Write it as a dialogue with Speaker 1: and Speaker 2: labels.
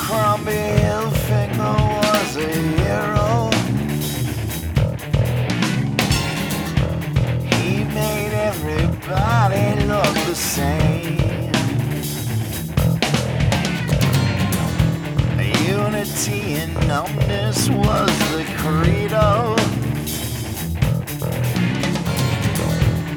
Speaker 1: Abercrombie Hilfiger was a hero. He made everybody look the same. Unity and numbness was the credo.